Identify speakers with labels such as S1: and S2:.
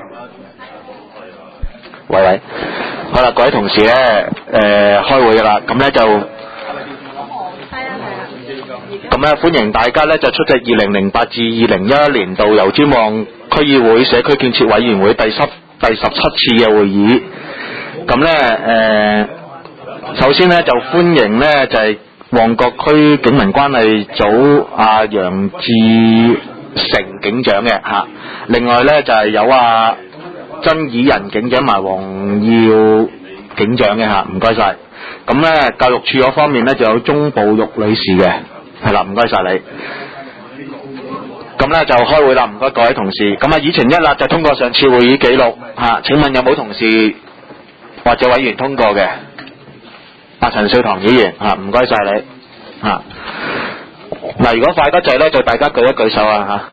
S1: 喂，好啦，各位同事咧，開會噶啦，咁咧就，咁咧歡迎大家咧就出席2008至2011年度油尖旺區議會社區建設委員會第17次嘅會議。咁咧首先咧就歡迎咧就係旺角區警民關係組阿楊志成警長嘅嚇，另外咧就係有曾以仁警長埋黃耀警長嘅嚇，唔該晒。咁咧教育處嗰方面咧就有鍾寶玉女士嘅，係啦，唔該晒你。咁咧就開會啦，唔該各位同事。咁議程一啦，就通過上次會議記錄嚇。請問有冇同事或者委員通過嘅？陳少棠議員嚇，唔該晒你嚇。嗱，如果快得滯咧，就大家舉一舉手啊嚇。